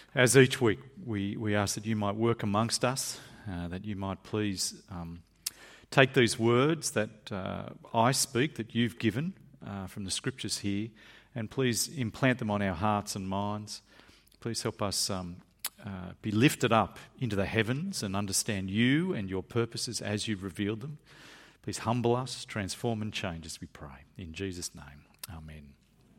As each week, we ask that you might work amongst us, that you might please take these words that I speak, that you've given from the scriptures here, and please implant them on our hearts and minds. Please help us be lifted up into the heavens and understand you and your purposes as you've revealed them. Please humble us, transform and change as we pray. In Jesus' name, amen.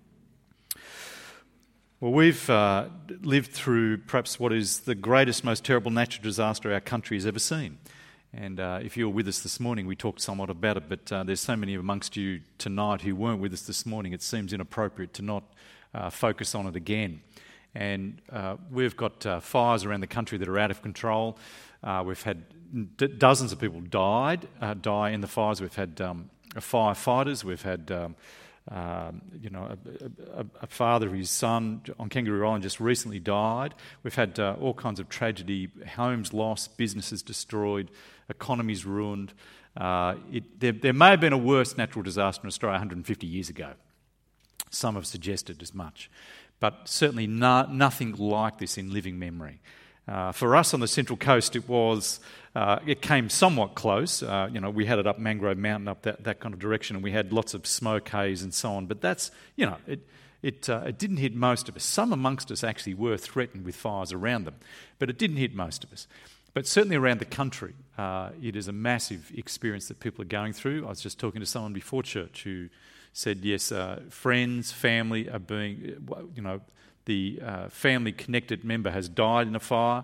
Well, we've lived through perhaps what is the greatest, most terrible natural disaster our country has ever seen. And if you were with us this morning, we talked somewhat about it, but there's so many amongst you tonight who weren't with us this morning, it seems inappropriate to not focus on it again. And we've got fires around the country that are out of control. We've had dozens of people die in the fires. We've had firefighters. We've had a father, his son on Kangaroo Island just recently died. We've had all kinds of tragedy, homes lost, businesses destroyed, economies ruined. There may have been a worse natural disaster in Australia 150 years ago. Some have suggested as much. But certainly nothing like this in living memory. For us on the Central Coast, it came somewhat close. We had it up Mangrove Mountain, up that kind of direction, and we had lots of smoke haze and so on. But that's, it didn't hit most of us. Some amongst us actually were threatened with fires around them, but it didn't hit most of us. But certainly around the country, it is a massive experience that people are going through. I was just talking to someone before church who said, yes, friends, family are being, the family-connected member has died in a fire.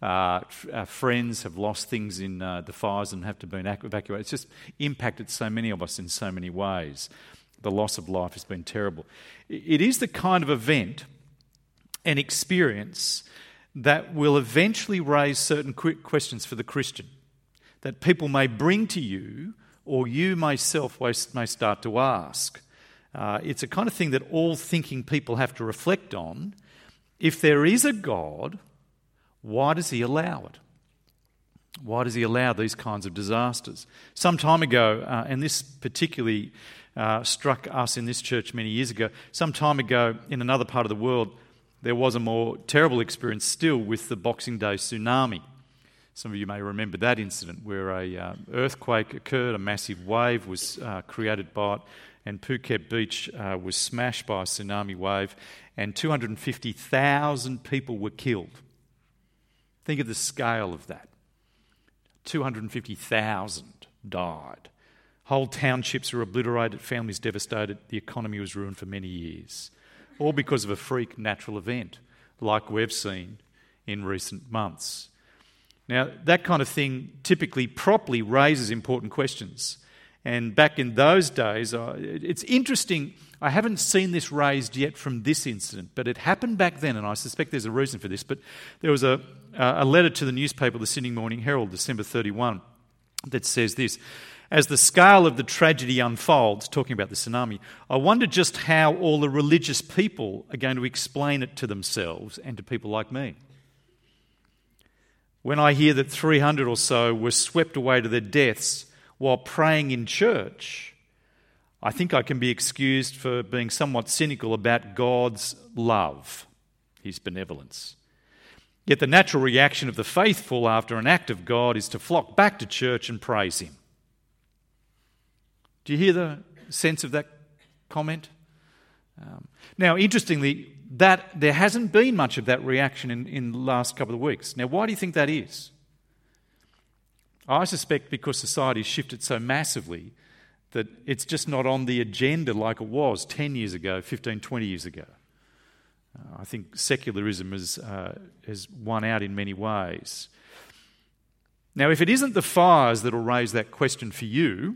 Friends have lost things in the fires and have to be evacuated. It's just impacted so many of us in so many ways. The loss of life has been terrible. It is the kind of event and experience that will eventually raise certain questions for the Christian that people may bring to you or you myself may start to ask. It's a kind of thing that all thinking people have to reflect on. If there is a God, why does he allow it? Why does he allow these kinds of disasters? Some time ago, and this particularly struck us in this church many years ago, some time ago in another part of the world, there was a more terrible experience still with the Boxing Day tsunami. Some of you may remember that incident where an earthquake occurred, a massive wave was created by it, and Phuket Beach was smashed by a tsunami wave, and 250,000 people were killed. Think of the scale of that. 250,000 died. Whole townships were obliterated, families devastated, the economy was ruined for many years. All because of a freak natural event like we've seen in recent months. Now, that kind of thing typically properly raises important questions. And back in those days, it's interesting, I haven't seen this raised yet from this incident, but it happened back then, and I suspect there's a reason for this. But there was a letter to the newspaper, the Sydney Morning Herald, December 31, that says this: as the scale of the tragedy unfolds, talking about the tsunami, I wonder just how all the religious people are going to explain it to themselves and to people like me. When I hear that 300 or so were swept away to their deaths while praying in church, I think I can be excused for being somewhat cynical about God's love, his benevolence. Yet the natural reaction of the faithful after an act of God is to flock back to church and praise him. Do you hear the sense of that comment? Now, interestingly, that there hasn't been much of that reaction in the last couple of weeks. Now, why do you think that is? I suspect because society has shifted so massively that it's just not on the agenda like it was 10 years ago, 15, 20 years ago. I think secularism has won out in many ways. Now, if it isn't the fires that will raise that question for you,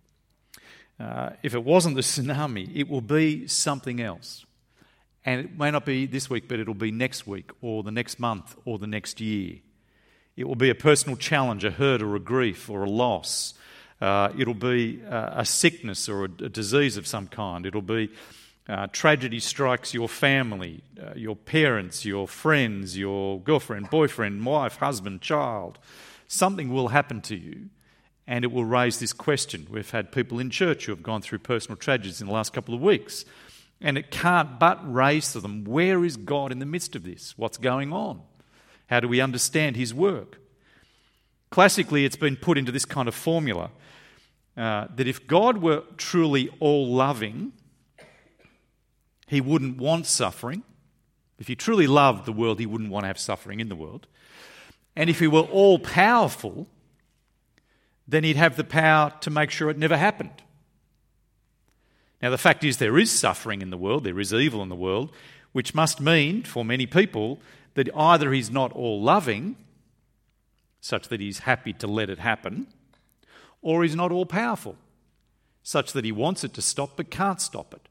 if it wasn't the tsunami, it will be something else. And it may not be this week, but it'll be next week or the next month or the next year. It will be a personal challenge, a hurt or a grief or a loss. It'll be a sickness or a disease of some kind. It'll be tragedy strikes your family, your parents, your friends, your girlfriend, boyfriend, wife, husband, child. Something will happen to you, and it will raise this question. We've had people in church who have gone through personal tragedies in the last couple of weeks. And it can't but raise to them, where is God in the midst of this? What's going on? How do we understand his work? Classically, it's been put into this kind of formula that if God were truly all-loving, he wouldn't want suffering. If he truly loved the world, he wouldn't want to have suffering in the world. And if he were all-powerful, then he'd have the power to make sure it never happened. Now, the fact is there is suffering in the world, there is evil in the world, which must mean, for many people, that either he's not all-loving, such that he's happy to let it happen, or he's not all-powerful, such that he wants it to stop but can't stop it.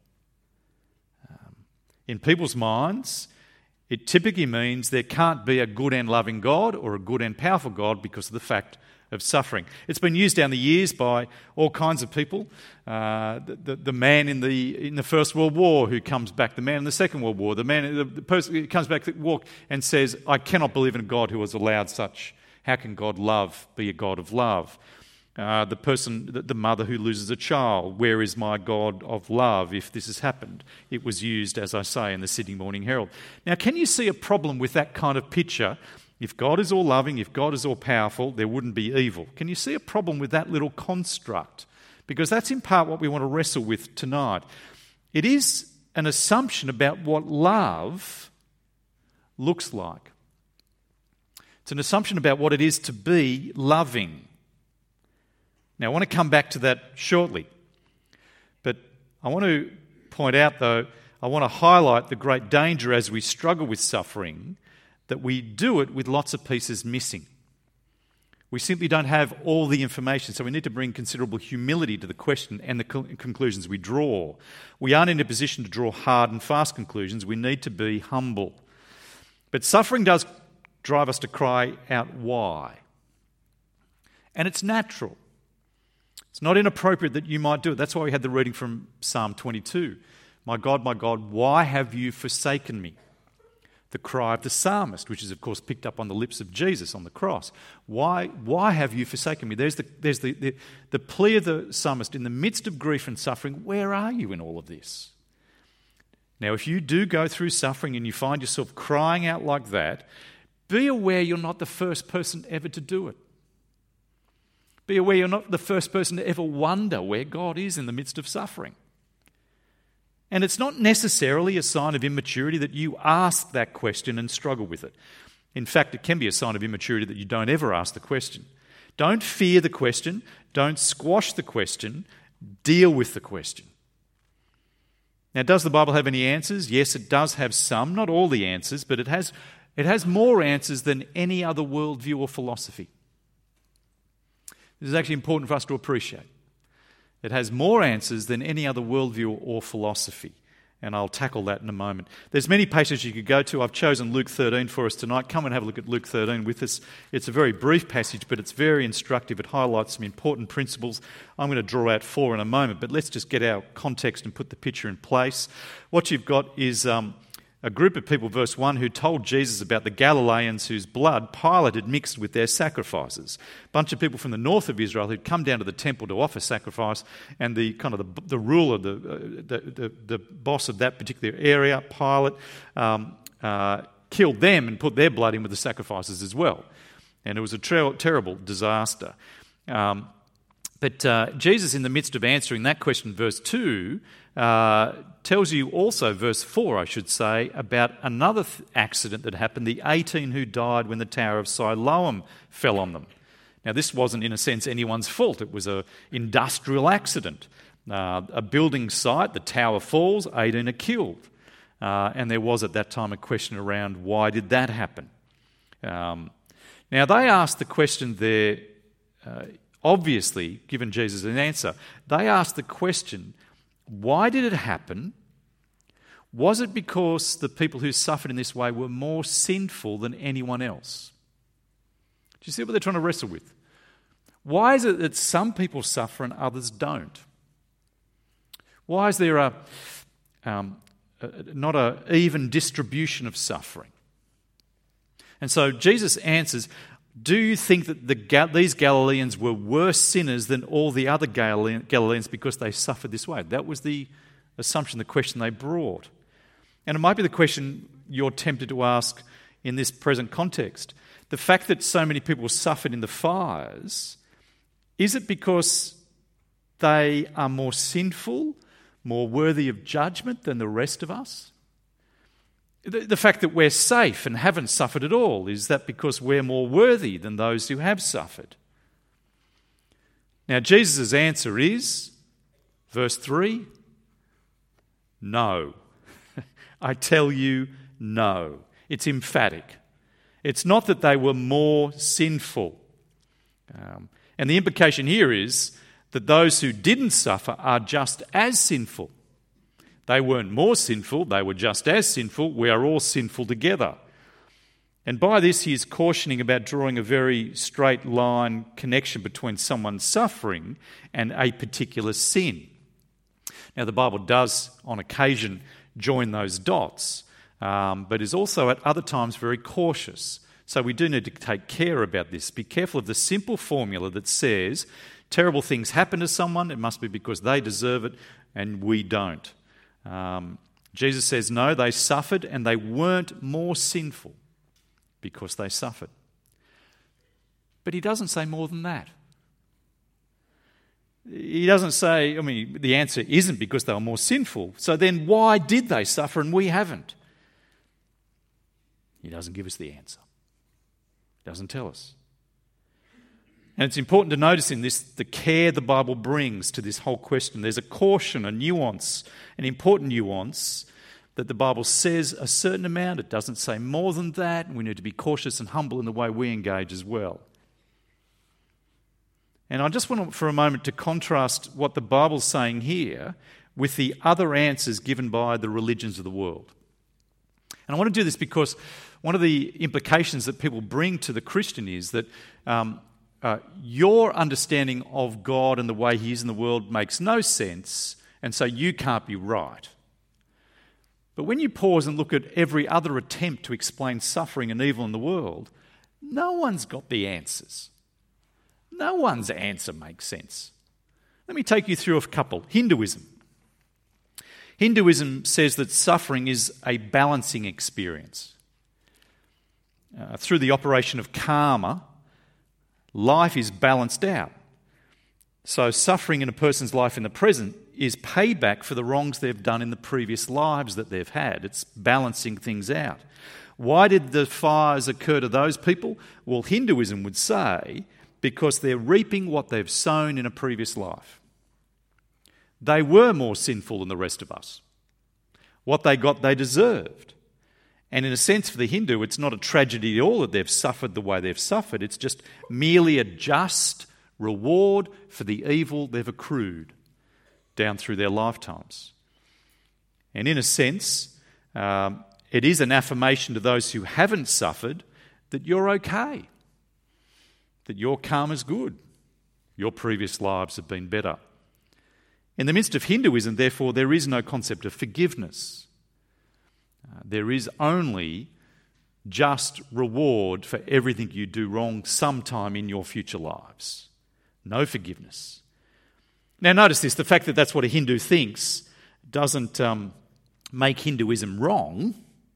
In people's minds, it typically means there can't be a good and loving God or a good and powerful God because of the fact of suffering. It's been used down the years by all kinds of people. The man in the First World War who comes back, the man in the Second World War, the person who comes back to walk and says, "I cannot believe in a God who has allowed such. How can God love be a God of love?" The mother who loses a child, "Where is my God of love if this has happened?" It was used, as I say, in the Sydney Morning Herald. Now, can you see a problem with that kind of picture? If God is all-loving, if God is all-powerful, there wouldn't be evil. Can you see a problem with that little construct? Because that's in part what we want to wrestle with tonight. It is an assumption about what love looks like. It's an assumption about what it is to be loving. Now, I want to come back to that shortly. But I want to point out, though, I want to highlight the great danger as we struggle with suffering, that we do it with lots of pieces missing. We simply don't have all the information, so we need to bring considerable humility to the question and the conclusions we draw. We aren't in a position to draw hard and fast conclusions. We need to be humble. But suffering does drive us to cry out, why? And it's natural. It's not inappropriate that you might do it. That's why we had the reading from Psalm 22. My God, why have you forsaken me? The cry of the psalmist, which is, of course, picked up on the lips of Jesus on the cross. Why have you forsaken me? There's the plea of the psalmist in the midst of grief and suffering. Where are you in all of this? Now, if you do go through suffering and you find yourself crying out like that, be aware you're not the first person ever to do it. Be aware you're not the first person to ever wonder where God is in the midst of suffering. And it's not necessarily a sign of immaturity that you ask that question and struggle with it. In fact, it can be a sign of immaturity that you don't ever ask the question. Don't fear the question. Don't squash the question. Deal with the question. Now, does the Bible have any answers? Yes, it does have some, not all the answers, but it has more answers than any other worldview or philosophy. This is actually important for us to appreciate. It has more answers than any other worldview or philosophy, and I'll tackle that in a moment. There's many passages you could go to. I've chosen Luke 13 for us tonight. Come and have a look at Luke 13 with us. It's a very brief passage, but it's very instructive. It highlights some important principles. I'm going to draw out 4 in a moment, but let's just get our context and put the picture in place. What you've got is a group of people, verse 1, who told Jesus about the Galileans whose blood Pilate had mixed with their sacrifices. A bunch of people from the north of Israel who'd come down to the temple to offer sacrifice, and the ruler, the boss of that particular area, Pilate, killed them and put their blood in with the sacrifices as well. And it was a terrible disaster. But Jesus, in the midst of answering that question, verse 2, tells you also, verse 4, I should say, about another accident that happened, the 18 who died when the Tower of Siloam fell on them. Now, this wasn't, in a sense, anyone's fault. It was an industrial accident. A building site, the tower falls, 18 are killed. And there was, at that time, a question around why did that happen? Now, they asked the question there, obviously, given Jesus an answer, they asked the question, why did it happen? Was it because the people who suffered in this way were more sinful than anyone else? Do you see what they're trying to wrestle with? Why is it that some people suffer and others don't? Why is there not an even distribution of suffering? And so Jesus answers, do you think that these Galileans were worse sinners than all the other Galileans because they suffered this way? That was the assumption, the question they brought. And it might be the question you're tempted to ask in this present context. The fact that so many people suffered in the fires, is it because they are more sinful, more worthy of judgment than the rest of us? The fact that we're safe and haven't suffered at all, is that because we're more worthy than those who have suffered? Now, Jesus' answer is, verse 3, no. I tell you, no. It's emphatic. It's not that they were more sinful. And the implication here is that those who didn't suffer are just as sinful. They weren't more sinful, they were just as sinful. We are all sinful together. And by this, he is cautioning about drawing a very straight line connection between someone's suffering and a particular sin. Now, the Bible does, on occasion, join those dots, but is also at other times very cautious. So we do need to take care about this. Be careful of the simple formula that says terrible things happen to someone, it must be because they deserve it and we don't. Jesus says, no, they suffered and they weren't more sinful because they suffered. But he doesn't say more than that. He doesn't say, the answer isn't because they were more sinful. So then why did they suffer and we haven't? He doesn't give us the answer. He doesn't tell us. And it's important to notice in this the care the Bible brings to this whole question. There's a caution, a nuance, an important nuance, that the Bible says a certain amount. It doesn't say more than that. We need to be cautious and humble in the way we engage as well. And I just want for a moment to contrast what the Bible's saying here with the other answers given by the religions of the world. And I want to do this because one of the implications that people bring to the Christian is that your understanding of God and the way he is in the world makes no sense, and so you can't be right. But when you pause and look at every other attempt to explain suffering and evil in the world, no one's got the answers. No one's answer makes sense. Let me take you through a couple. Hinduism. Hinduism says that suffering is a balancing experience. Through the operation of karma, life is balanced out. So suffering in a person's life in the present is payback for the wrongs they've done in the previous lives that they've had. It's balancing things out. Why did the fires occur to those people? Well, Hinduism would say because they're reaping what they've sown in a previous life. They were more sinful than the rest of us. What they got, they deserved. And in a sense, for the Hindu, it's not a tragedy at all that they've suffered the way they've suffered. It's just merely a just reward for the evil they've accrued down through their lifetimes. And in a sense, it is an affirmation to those who haven't suffered that you're okay, that your karma's good, your previous lives have been better. In the midst of Hinduism, therefore, there is no concept of forgiveness. There is only just reward for everything you do wrong sometime in your future lives. No forgiveness. Now notice this, the fact that that's what a Hindu thinks doesn't make Hinduism wrong.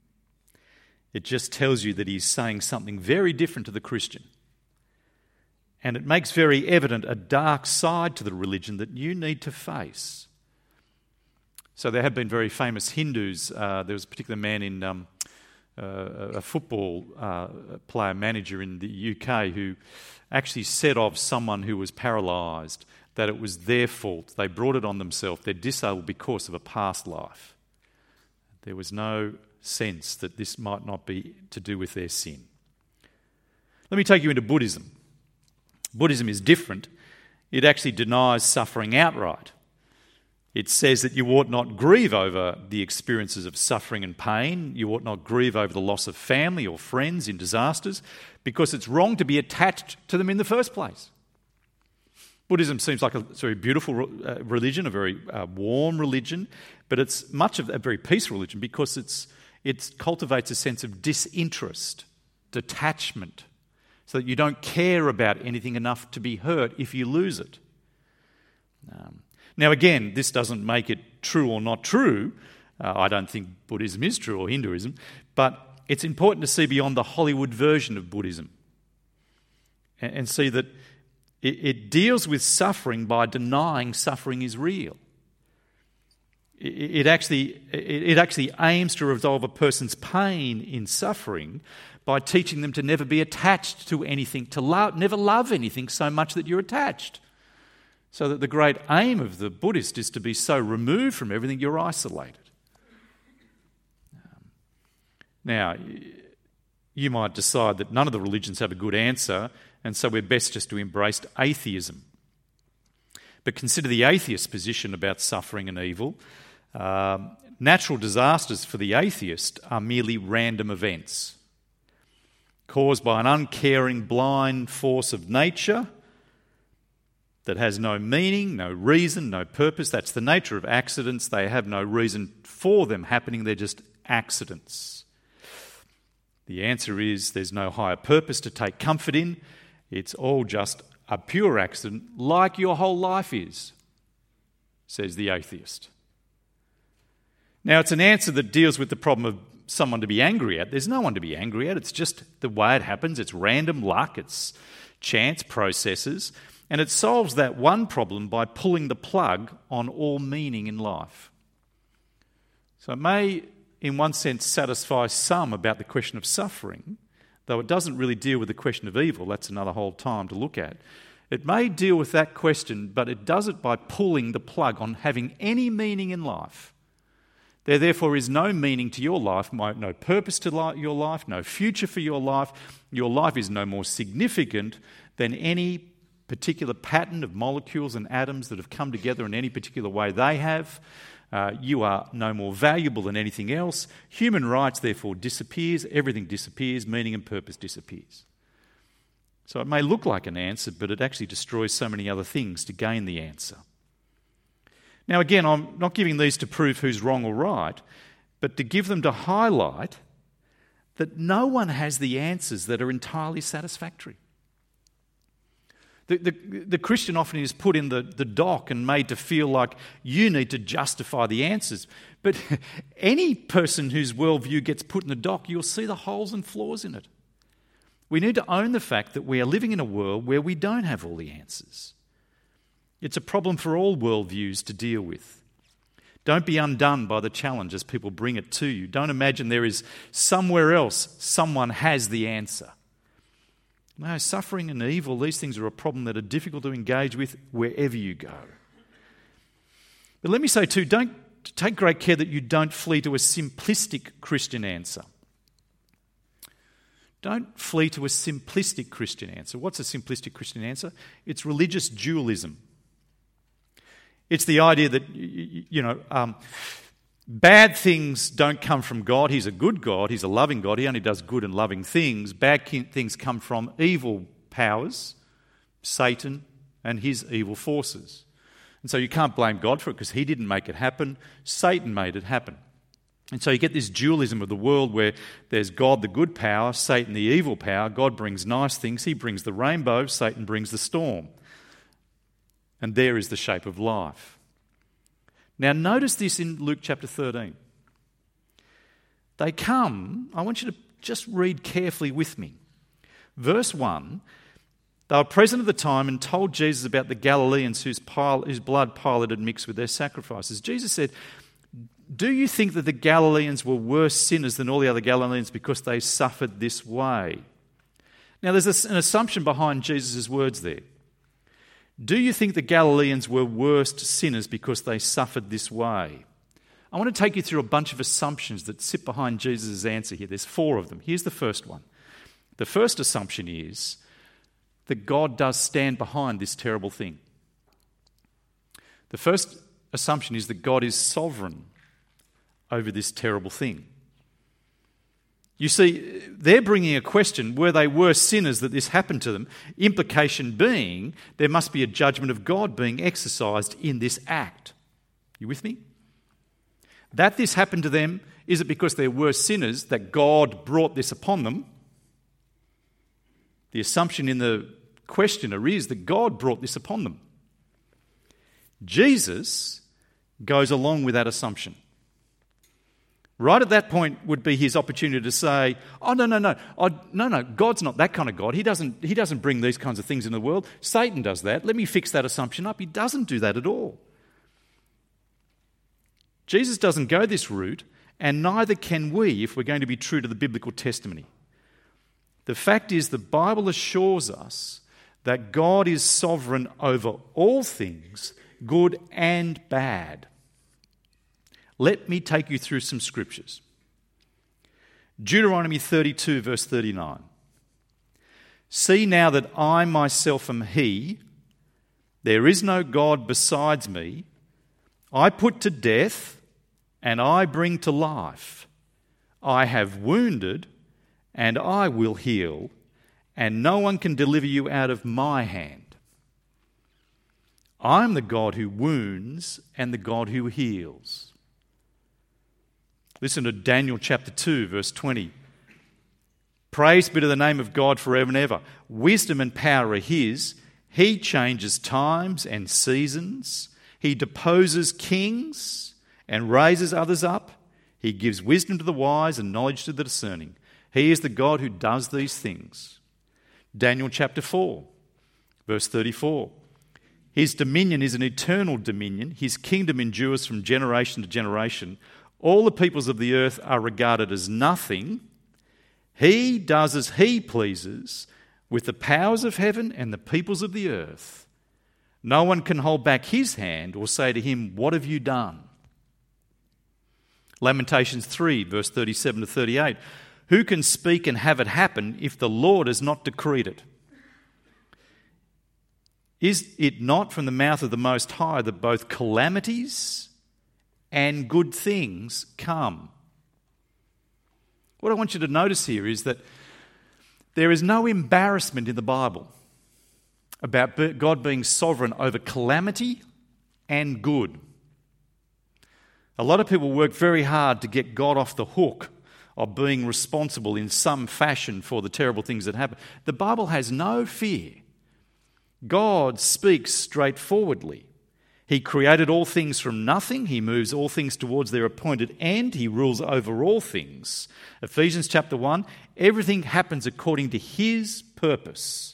It just tells you that he's saying something very different to the Christian. And it makes very evident a dark side to the religion that you need to face. So there have been very famous Hindus. There was a particular man in a football player manager in the UK who actually said of someone who was paralysed that it was their fault. They brought it on themselves. They're disabled because of a past life. There was no sense that this might not be to do with their sin. Let me take you into Buddhism. Buddhism is different. It actually denies suffering outright. It says that you ought not grieve over the experiences of suffering and pain. You ought not grieve over the loss of family or friends in disasters because it's wrong to be attached to them in the first place. Buddhism seems like a very beautiful religion, a very warm religion, but it's much of a very peaceful religion because it cultivates a sense of disinterest, detachment, so that you don't care about anything enough to be hurt if you lose it. Now again, this doesn't make it true or not true. I don't think Buddhism is true or Hinduism, but it's important to see beyond the Hollywood version of Buddhism and see that it deals with suffering by denying suffering is real. It actually aims to resolve a person's pain in suffering by teaching them to never be attached to anything, to never love anything so much that you're attached. So that the great aim of the Buddhist is to be so removed from everything you're isolated. Now, you might decide that none of the religions have a good answer, and so we're best just to embrace atheism. But consider the atheist's position about suffering and evil. Natural disasters for the atheist are merely random events caused by an uncaring, blind force of nature that has no meaning, no reason, no purpose. That's the nature of accidents. They have no reason for them happening. They're just accidents. The answer is there's no higher purpose to take comfort in. It's all just a pure accident, like your whole life is, says the atheist. Now, it's an answer that deals with the problem of someone to be angry at. There's no one to be angry at. It's just the way it happens. It's random luck. It's chance processes. And it solves that one problem by pulling the plug on all meaning in life. So it may, in one sense, satisfy some about the question of suffering, though it doesn't really deal with the question of evil. That's another whole time to look at. It may deal with that question, but it does it by pulling the plug on having any meaning in life. There therefore is no meaning to your life, no purpose to your life, no future for your life. Your life is no more significant than any particular pattern of molecules and atoms that have come together in any particular way they have. You are no more valuable than anything else. Human rights therefore disappears, everything disappears, meaning and purpose disappears. So it may look like an answer, but it actually destroys so many other things to gain the answer. Now again, I'm not giving these to prove who's wrong or right, but to give them to highlight that no one has the answers that are entirely satisfactory. The Christian often is put in the dock and made to feel like you need to justify the answers. But any person whose worldview gets put in the dock, you'll see the holes and flaws in it. We need to own the fact that we are living in a world where we don't have all the answers. It's a problem for all worldviews to deal with. Don't be undone by the challenge as people bring it to you. Don't imagine there is somewhere else someone has the answer. No, suffering and evil, these things are a problem that are difficult to engage with wherever you go. But let me say too, take great care that you don't flee to a simplistic Christian answer. Don't flee to a simplistic Christian answer. What's a simplistic Christian answer? It's religious dualism. It's the idea that, bad things don't come from God. He's a good God. He's a loving God. He only does good and loving things. Bad things come from evil powers, Satan and his evil forces. And so you can't blame God for it because he didn't make it happen. Satan made it happen. And so you get this dualism of the world where there's God, the good power, Satan, the evil power. God brings nice things. He brings the rainbow. Satan brings the storm. And there is the shape of life. Now notice this in Luke chapter 13. They come, I want you to just read carefully with me. Verse 1, they were present at the time and told Jesus about the Galileans whose blood Pilate had mixed with their sacrifices. Jesus said, "Do you think that the Galileans were worse sinners than all the other Galileans because they suffered this way?" Now there's an assumption behind Jesus' words there. Do you think the Galileans were worse sinners because they suffered this way? I want to take you through a bunch of assumptions that sit behind Jesus' answer here. There's 4 of them. Here's the first one. The first assumption is that God does stand behind this terrible thing. The first assumption is that God is sovereign over this terrible thing. You see, they're bringing a question, were they worse sinners that this happened to them? Implication being, there must be a judgment of God being exercised in this act. You with me? That this happened to them, is it because they're worse sinners that God brought this upon them? The assumption in the questioner is that God brought this upon them. Jesus goes along with that assumption. Right at that point would be his opportunity to say, oh, no, God's not that kind of God. He doesn't bring these kinds of things in the world. Satan does that. Let me fix that assumption up. He doesn't do that at all. Jesus doesn't go this route, and neither can we if we're going to be true to the biblical testimony. The fact is, the Bible assures us that God is sovereign over all things, good and bad. Let me take you through some scriptures. Deuteronomy 32, verse 39. See now that I myself am He, there is no God besides me. I put to death and I bring to life. I have wounded and I will heal, and no one can deliver you out of my hand. I am the God who wounds and the God who heals. Listen to Daniel chapter 2, verse 20. Praise be to the name of God forever and ever. Wisdom and power are His. He changes times and seasons. He deposes kings and raises others up. He gives wisdom to the wise and knowledge to the discerning. He is the God who does these things. Daniel chapter 4, verse 34. His dominion is an eternal dominion. His kingdom endures from generation to generation. All the peoples of the earth are regarded as nothing. He does as He pleases with the powers of heaven and the peoples of the earth. No one can hold back His hand or say to Him, what have you done? Lamentations 3, verse 37 to 38. Who can speak and have it happen if the Lord has not decreed it? Is it not from the mouth of the Most High that both calamities and good things come? What I want you to notice here is that there is no embarrassment in the Bible about God being sovereign over calamity and good. A lot of people work very hard to get God off the hook of being responsible in some fashion for the terrible things that happen. The Bible has no fear. God speaks straightforwardly. He created all things from nothing. He moves all things towards their appointed end. He rules over all things. Ephesians chapter 1, everything happens according to His purpose.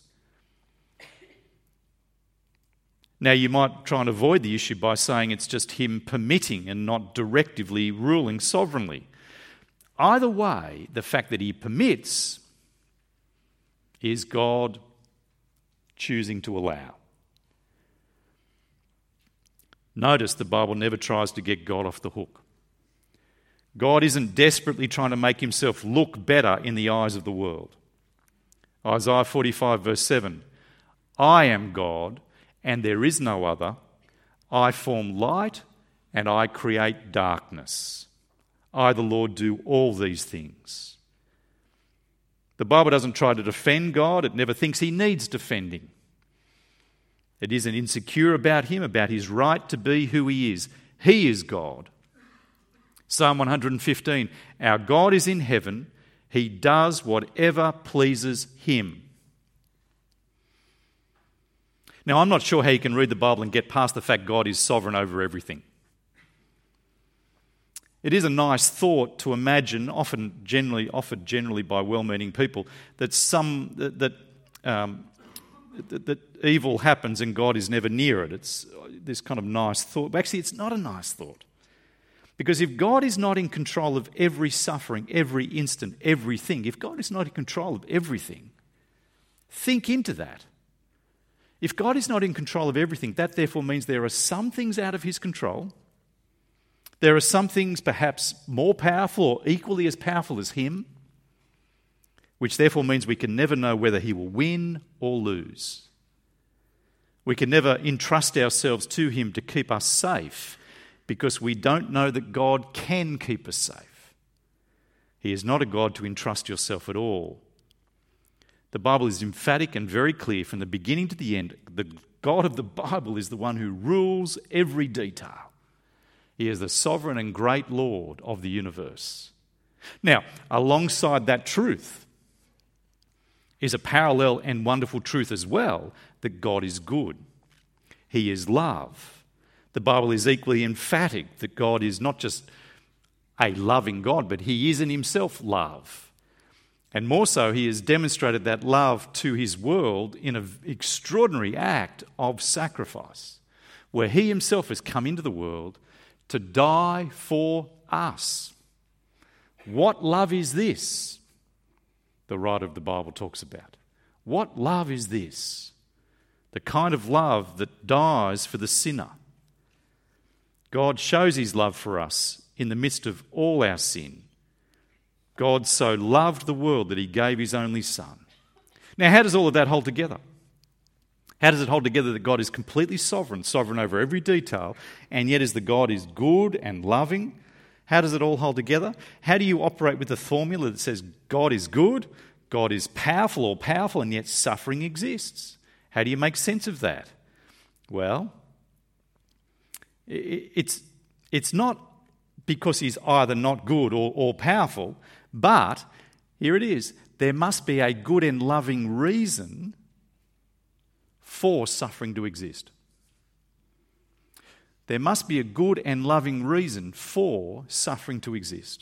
Now, you might try and avoid the issue by saying it's just Him permitting and not directively ruling sovereignly. Either way, the fact that He permits is God choosing to allow. Notice the Bible never tries to get God off the hook. God isn't desperately trying to make Himself look better in the eyes of the world. Isaiah 45, verse 7. I am God, and there is no other. I form light, and I create darkness. I, the Lord, do all these things. The Bible doesn't try to defend God. It never thinks He needs defending. It isn't insecure about Him, about His right to be who He is. He is God. Psalm 115, our God is in heaven. He does whatever pleases Him. Now, I'm not sure how you can read the Bible and get past the fact God is sovereign over everything. It is a nice thought to imagine, offered generally by well-meaning people, that evil happens and God is never near it. It's this kind of nice thought. But actually, it's not a nice thought. Because if God is not in control of every suffering, every instant, everything, if God is not in control of everything, think into that. If God is not in control of everything, that therefore means there are some things out of His control. There are some things perhaps more powerful or equally as powerful as Him, which therefore means we can never know whether He will win or lose. We can never entrust ourselves to Him to keep us safe because we don't know that God can keep us safe. He is not a God to entrust yourself at all. The Bible is emphatic and very clear from the beginning to the end. The God of the Bible is the one who rules every detail. He is the sovereign and great Lord of the universe. Now, alongside that truth is a parallel and wonderful truth as well, that God is good. He is love. The Bible is equally emphatic that God is not just a loving God, but he is in himself love. And more so, he has demonstrated that love to his world in an extraordinary act of sacrifice, where he himself has come into the world to die for us. What love is this? The writer of the Bible talks about. What love is this? The kind of love that dies for the sinner. God shows his love for us in the midst of all our sin. God so loved the world that he gave his only Son. Now, how does all of that hold together? How does it hold together that God is completely sovereign over every detail, and yet as the God is good and loving? How does it all hold together? How do you operate with the formula that says God is good, God is powerful, all-powerful, and yet suffering exists? How do you make sense of that? Well, it's not because he's either not good or all-powerful, but here it is. There must be a good and loving reason for suffering to exist. There must be a good and loving reason for suffering to exist.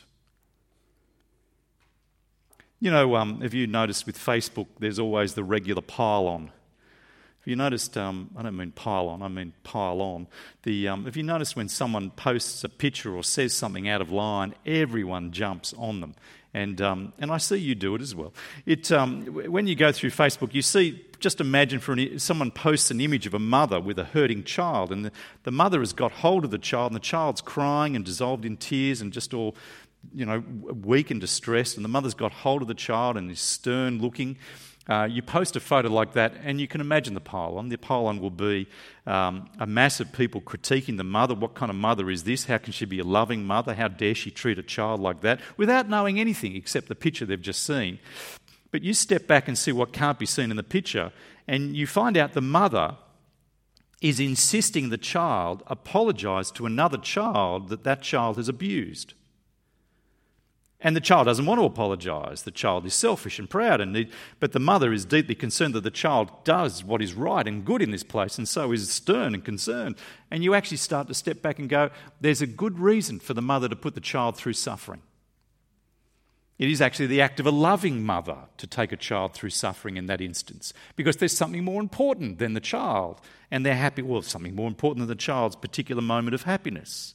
You know, have you noticed with Facebook, there's always the regular pile-on. Have you noticed, I don't mean pile-on, I mean pile-on. Have you noticed when someone posts a picture or says something out of line, everyone jumps on them? And I see you do it as well. When you go through Facebook, you see, just imagine someone posts an image of a mother with a hurting child, and the mother has got hold of the child, and the child's crying and dissolved in tears and just all, weak and distressed, and the mother's got hold of the child and is stern looking. You post a photo like that, and you can imagine the pile-on. The pile-on will be a mass of people critiquing the mother. What kind of mother is this? How can she be a loving mother? How dare she treat a child like that? Without knowing anything except the picture they've just seen. But you step back and see what can't be seen in the picture, and you find out the mother is insisting the child apologise to another child that child has abused. And the child doesn't want to apologise. The child is selfish and proud, but the mother is deeply concerned that the child does what is right and good in this place, and so is stern and concerned. And you actually start to step back and go, there's a good reason for the mother to put the child through suffering. It is actually the act of a loving mother to take a child through suffering in that instance, because there's something more important than the child, and they're happy, well, something more important than the child's particular moment of happiness.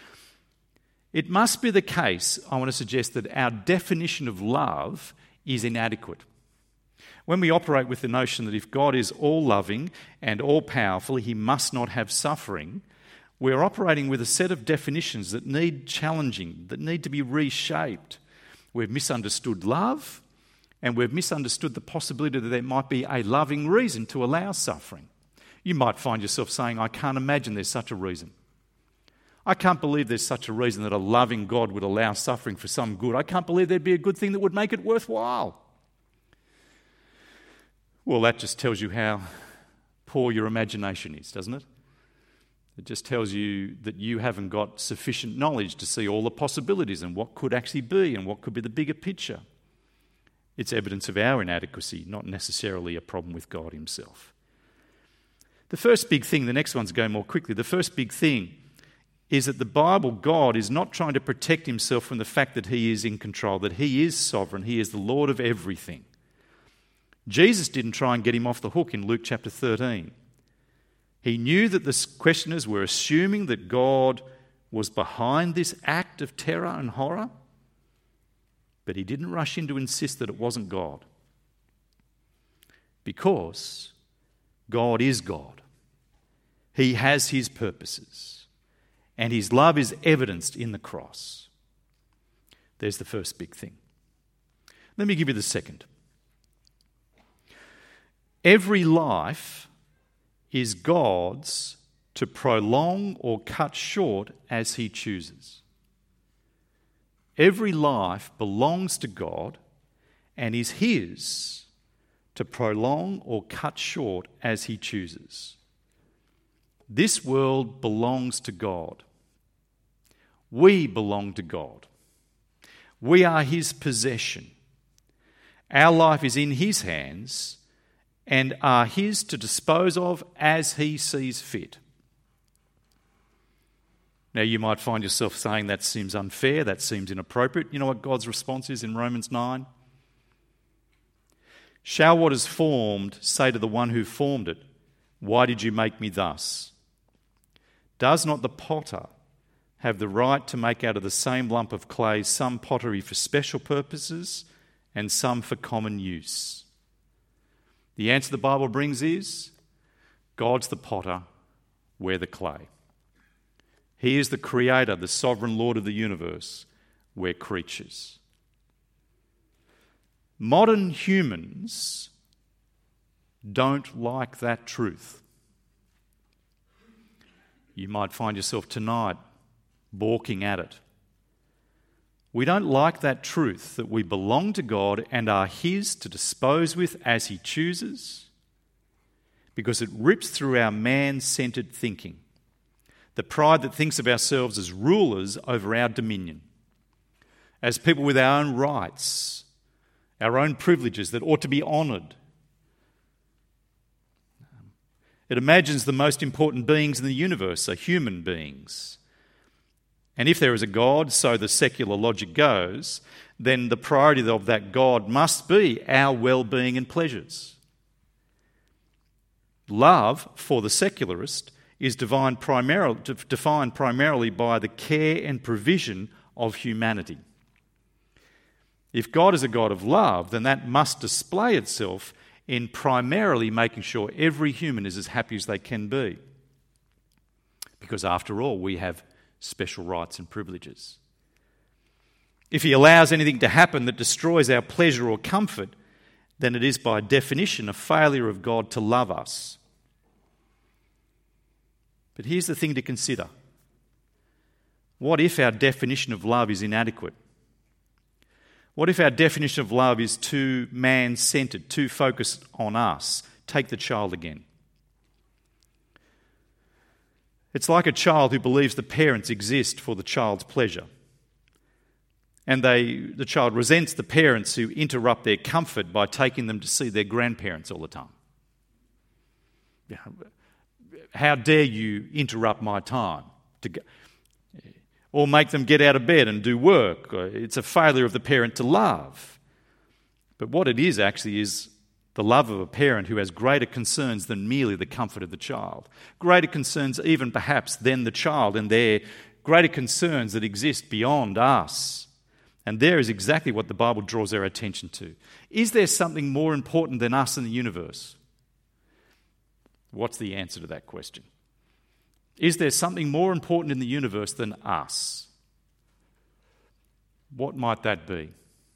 It must be the case, I want to suggest, that our definition of love is inadequate. When we operate with the notion that if God is all-loving and all-powerful, he must not have suffering, we're operating with a set of definitions that need challenging, that need to be reshaped. We've misunderstood love, and we've misunderstood the possibility that there might be a loving reason to allow suffering. You might find yourself saying, I can't imagine there's such a reason. I can't believe there's such a reason that a loving God would allow suffering for some good. I can't believe there'd be a good thing that would make it worthwhile. Well, that just tells you how poor your imagination is, doesn't it? It just tells you that you haven't got sufficient knowledge to see all the possibilities and what could actually be and what could be the bigger picture. It's evidence of our inadequacy, not necessarily a problem with God himself. The first big thing, the next one's going more quickly, the first big thing is that the Bible, God, is not trying to protect himself from the fact that he is in control, that he is sovereign, he is the Lord of everything. Jesus didn't try and get him off the hook in Luke chapter 13. He knew that the questioners were assuming that God was behind this act of terror and horror, but he didn't rush in to insist that it wasn't God. Because God is God. He has his purposes. And his love is evidenced in the cross. There's the first big thing. Let me give you the second. Every life is God's to prolong or cut short as he chooses. Every life belongs to God and is his to prolong or cut short as he chooses. This world belongs to God. We belong to God. We are his possession. Our life is in his hands and are his to dispose of as he sees fit. Now, you might find yourself saying that seems unfair, that seems inappropriate. You know what God's response is in Romans 9? Shall what is formed say to the one who formed it, why did you make me thus? Does not the potter have the right to make out of the same lump of clay some pottery for special purposes and some for common use? The answer the Bible brings is, God's the potter, we're the clay. He is the creator, the sovereign Lord of the universe, we're creatures. Modern humans don't like that truth. You might find yourself tonight balking at it. We don't like that truth that we belong to God and are His to dispose with as He chooses, because it rips through our man-centred thinking, the pride that thinks of ourselves as rulers over our dominion, as people with our own rights, our own privileges that ought to be honoured. It imagines the most important beings in the universe are human beings. And if there is a God, so the secular logic goes, then the priority of that God must be our well-being and pleasures. Love, for the secularist, is defined primarily by the care and provision of humanity. If God is a God of love, then that must display itself in primarily making sure every human is as happy as they can be. Because after all, we have special rights and privileges. If He allows anything to happen that destroys our pleasure or comfort, then it is by definition a failure of God to love us. But here's the thing to consider. What if our definition of love is inadequate? What if our definition of love is too man-centred, too focused on us? Take the child again. It's like a child who believes the parents exist for the child's pleasure. And the child resents the parents who interrupt their comfort by taking them to see their grandparents all the time. How dare you interrupt my time to go? Or make them get out of bed and do work. It's a failure of the parent to love. But what it is actually is the love of a parent who has greater concerns than merely the comfort of the child. Greater concerns even perhaps than the child, and their greater concerns that exist beyond us. And there is exactly what the Bible draws our attention to. Is there something more important than us in the universe? What's the answer to that question? Is there something more important in the universe than us? What might that be?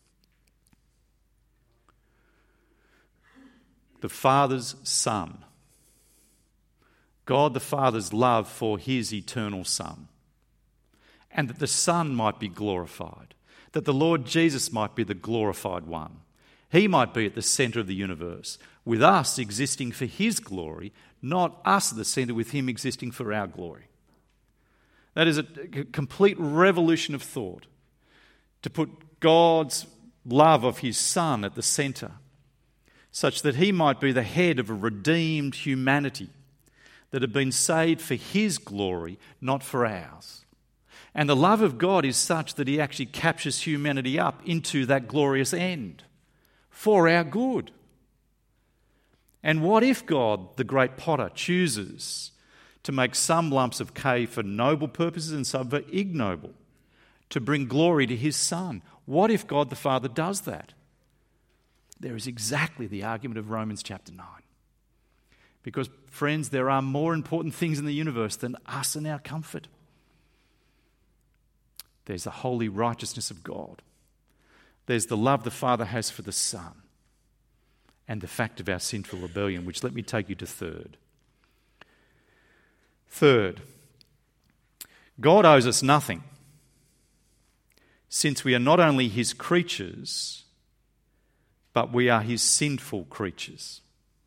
The Father's Son. God the Father's love for His eternal Son. And that the Son might be glorified. That the Lord Jesus might be the glorified one. He might be at the centre of the universe, with us existing for His glory, not us at the centre with Him existing for our glory. That is a complete revolution of thought, to put God's love of His Son at the centre, such that He might be the head of a redeemed humanity that had been saved for His glory, not for ours. And the love of God is such that He actually captures humanity up into that glorious end for our good. And what if God, the great potter, chooses to make some lumps of clay for noble purposes and some for ignoble, to bring glory to His Son? What if God the Father does that? There is exactly the argument of Romans chapter 9. Because, friends, there are more important things in the universe than us and our comfort. There's the holy righteousness of God. There's the love the Father has for the Son. And the fact of our sinful rebellion, which let me take you to third. Third, God owes us nothing, since we are not only His creatures, but we are His sinful creatures.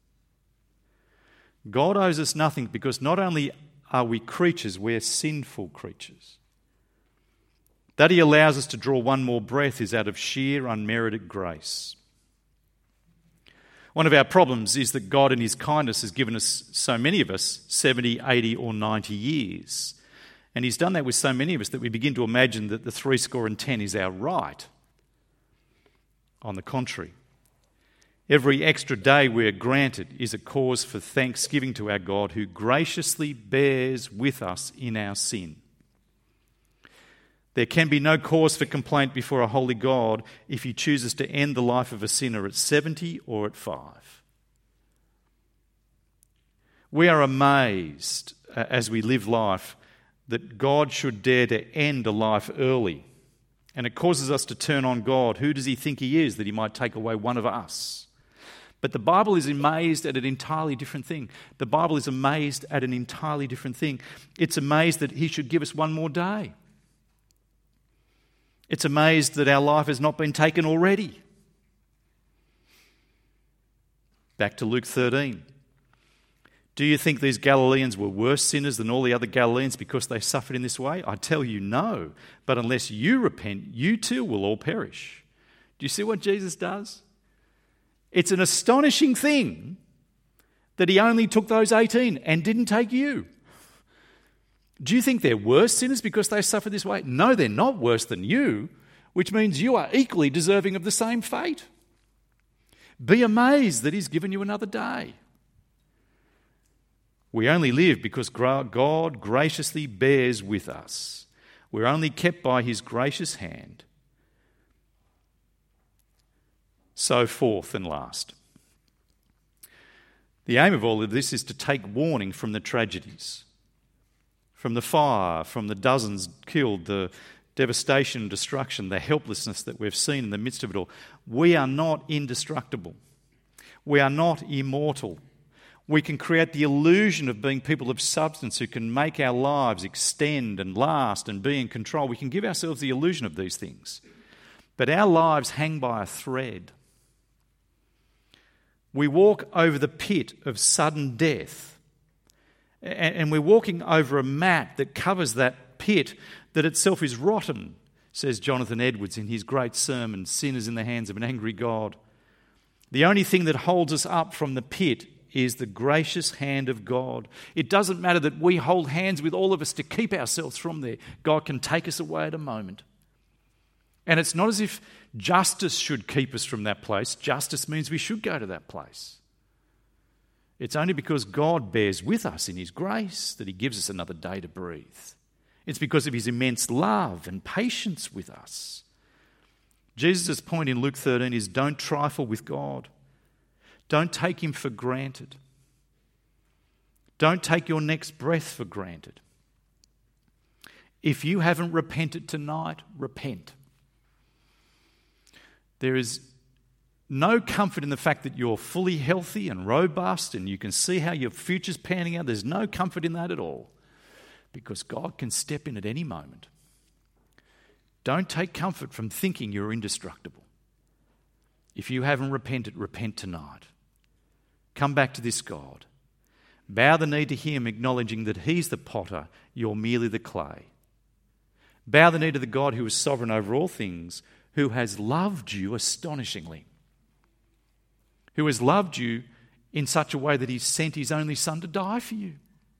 God owes us nothing because not only are we creatures, we're sinful creatures. That He allows us to draw one more breath is out of sheer unmerited grace. One of our problems is that God in His kindness has given us, so many of us, 70, 80 or 90 years. And he's done that with so many of us that we begin to imagine that the 70 is our right. On the contrary, every extra day we are granted is a cause for thanksgiving to our God, who graciously bears with us in our sin. There can be no cause for complaint before a holy God if he chooses to end the life of a sinner at 70 or at 5. We are amazed as we live life that God should dare to end a life early. And it causes us to turn on God. Who does he think he is that he might take away one of us? But the Bible is amazed at an entirely different thing. The Bible is amazed at an entirely different thing. It's amazed that he should give us one more day. It's amazed that our life has not been taken already. Back to Luke 13. Do you think these Galileans were worse sinners than all the other Galileans because they suffered in this way? I tell you, no. But unless you repent, you too will all perish. Do you see what Jesus does? It's an astonishing thing that he only took those 18 and didn't take you. Do you think they're worse sinners because they suffered this way? No, they're not worse than you, which means you are equally deserving of the same fate. Be amazed that he's given you another day. We only live because God graciously bears with us. We're only kept by his gracious hand. So, fourth and last, the aim of all of this is to take warning from the tragedies, from the fire, from the dozens killed, the devastation and destruction, the helplessness that we've seen in the midst of it all. We are not indestructible. We are not immortal. We can create the illusion of being people of substance who can make our lives extend and last and be in control. We can give ourselves the illusion of these things. But our lives hang by a thread. We walk over the pit of sudden death. And we're walking over a mat that covers that pit that itself is rotten, says Jonathan Edwards in his great sermon, Sin is in the Hands of an Angry God. The only thing that holds us up from the pit is the gracious hand of God. It doesn't matter that we hold hands with all of us to keep ourselves from there. God can take us away at a moment. And it's not as if justice should keep us from that place. Justice means we should go to that place. It's only because God bears with us in his grace that he gives us another day to breathe. It's because of his immense love and patience with us. Jesus' point in Luke 13 is don't trifle with God. Don't take him for granted. Don't take your next breath for granted. If you haven't repented tonight, repent. There is no comfort in the fact that you're fully healthy and robust and you can see how your future's panning out. There's no comfort in that at all, because God can step in at any moment. Don't take comfort from thinking you're indestructible. If you haven't repented, repent tonight. Come back to this God. Bow the knee to him, acknowledging that he's the potter, you're merely the clay. Bow the knee to the God who is sovereign over all things, who has loved you astonishingly, who has loved you in such a way that he sent his only son to die for you.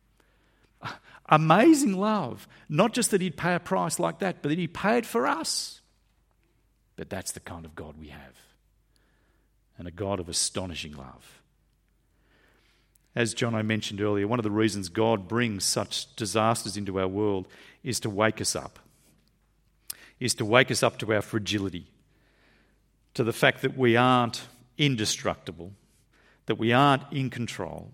Amazing love. Not just that he'd pay a price like that, but that he paid for us. But that's the kind of God we have, and a God of astonishing love. As Jono mentioned earlier, one of the reasons God brings such disasters into our world is to wake us up. Is to wake us up to our fragility, to the fact that we aren't indestructible, that we aren't in control.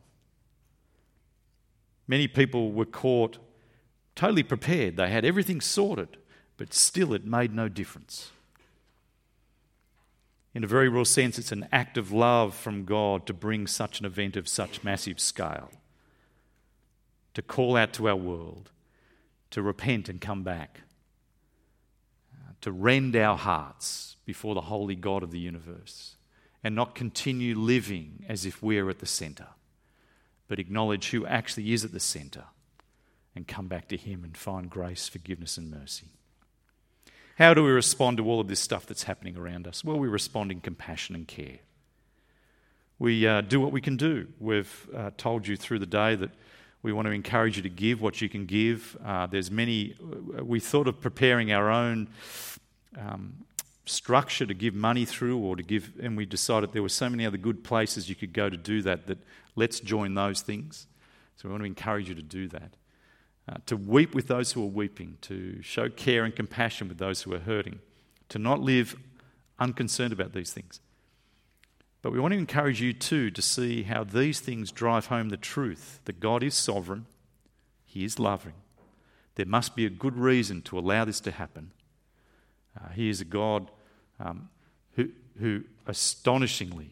Many people were caught totally prepared. They had everything sorted, but still it made no difference. In a very real sense, it's an act of love from God to bring such an event of such massive scale, to call out to our world, to repent and come back, to rend our hearts before the holy God of the universe and not continue living as if we're at the centre, but acknowledge who actually is at the centre and come back to him and find grace, forgiveness and mercy. How do we respond to all of this stuff that's happening around us? Well, we respond in compassion and care. We do what we can do. We've told you through the day that We want to encourage you to give what you can give. We thought of preparing our own structure to give money through and we decided there were so many other good places you could go to do that let's join those things. So we want to encourage you to do that. To weep with those who are weeping, to show care and compassion with those who are hurting, to not live unconcerned about these things. But we want to encourage you too to see how these things drive home the truth that God is sovereign, He is loving. There must be a good reason to allow this to happen. He is a God who astonishingly,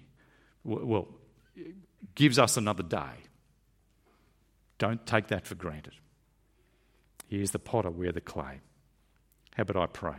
gives us another day. Don't take that for granted. He is the potter, we're the clay. How about I pray?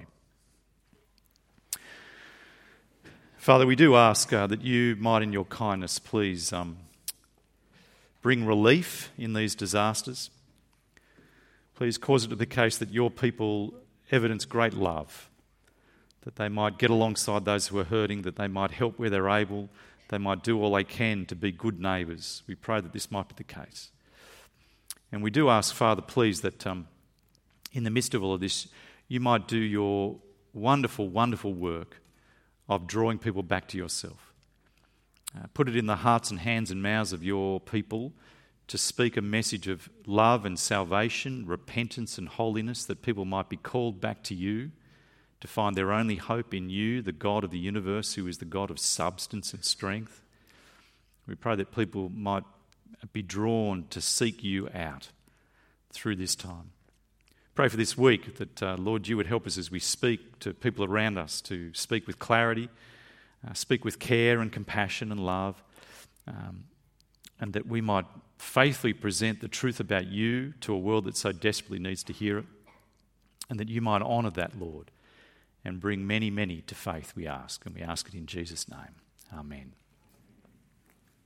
Father, we do ask that you might in your kindness please bring relief in these disasters. Please cause it to be the case that your people evidence great love, that they might get alongside those who are hurting, that they might help where they're able, they might do all they can to be good neighbours. We pray that this might be the case. And we do ask, Father, please, that in the midst of all of this, you might do your wonderful, wonderful work of drawing people back to yourself. Put it in the hearts and hands and mouths of your people to speak a message of love and salvation, repentance and holiness, that people might be called back to you, to find their only hope in you, the God of the universe, who is the God of substance and strength. We pray that people might be drawn to seek you out through this time. Pray for this week that, Lord, you would help us as we speak to people around us to speak with clarity, speak with care and compassion and love, and that we might faithfully present the truth about you to a world that so desperately needs to hear it, and that you might honour that, Lord, and bring many, many to faith, we ask, and we ask it in Jesus' name. Amen.